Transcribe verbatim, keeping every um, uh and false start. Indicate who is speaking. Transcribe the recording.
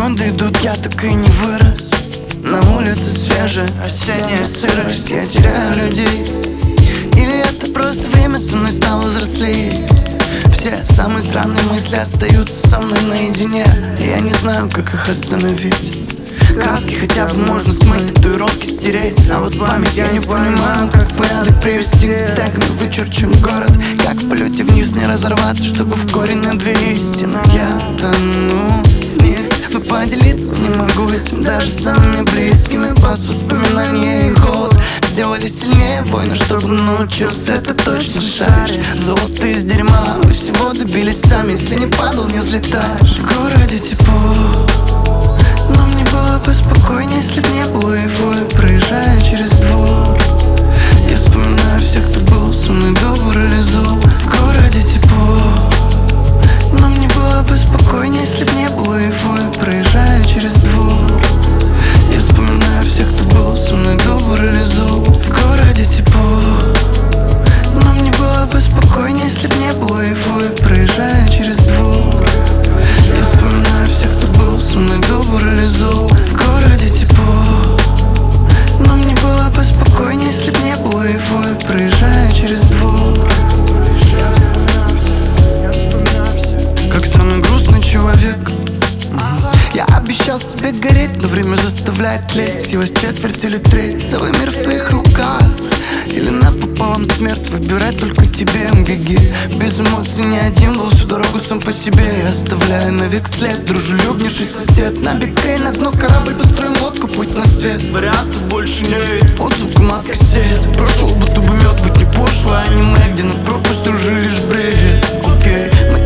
Speaker 1: Годы идут, я так и не вырос. На улице свежая осенняя сырость. Я теряю людей. Или это просто время со мной стало взрослее? Все самые странные мысли остаются со мной наедине. Я не знаю, как их остановить. Краски хотя бы можно смыть, татуировки стереть. А вот память я не понимаю, как в порядок привести. Детальками вычерчен город, как в полете вниз не разорваться, чтобы в корень на две истины. Я тону в них, но поделиться не могу этим даже самыми близкими. Бас воспоминания и голод сделали сильнее войны, чтобы научился, это точно шаришь. Золото из дерьма, мы всего добились сами. Если не падал, не взлетаешь. В городе тепло, но мне было бы спокойнее, если б не было его. И проезжая через двор, я вспоминаю всех, кто был со мной добр или зол. В городе тепло, но мне было бы спокойнее, если б не было его. И проезжая через двор, я вспоминаю всех, кто был со мной добр или зол. В городе тепло, но мне было бы спокойнее, если б не было его. И проезжая через двор, я вспоминаю всех, кто был со мной добр или зол. В городе тепло, но мне было бы спокойнее, если б не было его. И проезжая через двор, как самый грустный человек. Я обещал себе гореть, но время заставляет тлеть. Силась четверть или треть, целый мир в твоих руках. Или напополам смерть, выбирай только тебе, беги. Без эмоций ни один был всю дорогу сам по себе. Я оставляю навек след, дружелюбнейший сосед. На бикрей на дно корабль, построим лодку, путь на свет. Вариантов больше нет, от звуком от кассет. Прошел будто бы мед, быть не пошло, аниме, где над пропастью уже лишь бредит. Окей, мы